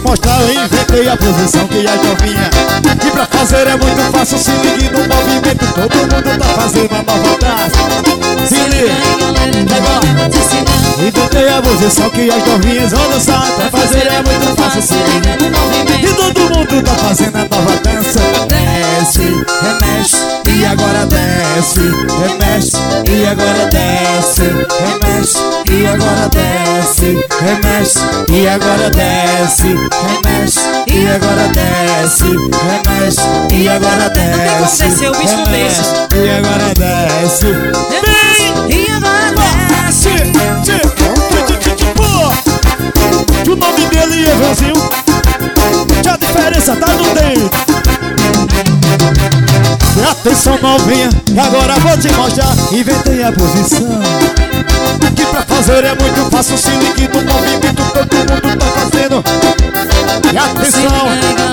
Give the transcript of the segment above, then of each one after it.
mostrar, eu inventei a posição que as novinha. E pra fazer é muito fácil, se ligue no movimento. Todo mundo tá fazendo a nova dança. Se liga, inventei a posição que as novinhas vão dançar. Pra fazer é muito fácil, se liga no movimento. E todo mundo tá fazendo a nova dança. Desce, remexe, e agora desce. Remexe, e agora desce. Remexe, e agora desce. Remexe, e agora desce. Remexe, e agora desce. Remexe, e agora desce. Desceu o bicho no beijo. E agora desce. E agora desce. O nome dele é Brasil. A diferença tá no dedo. Atenção novinha, agora vou te mostrar. Inventei a posição que pra fazer é muito fácil, se ligue no movimento. Todo mundo tá fazendo. E atenção,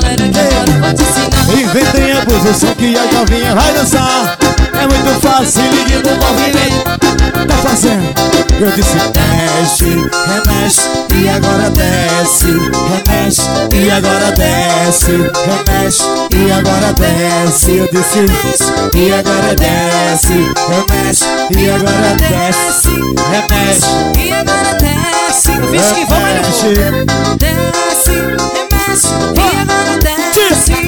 inventei a posição que a novinha vai dançar. É muito fácil, se ligue no movimento. Tá fazendo. Eu disse desce, remexe, e agora desce. Remexe, e agora desce. Remexe, e agora desce. Eu disse e agora desce. Remexe, e agora desce. Remexe, E agora desce. O bicho que vai, mas não vou. Desce, remexe, e agora desce.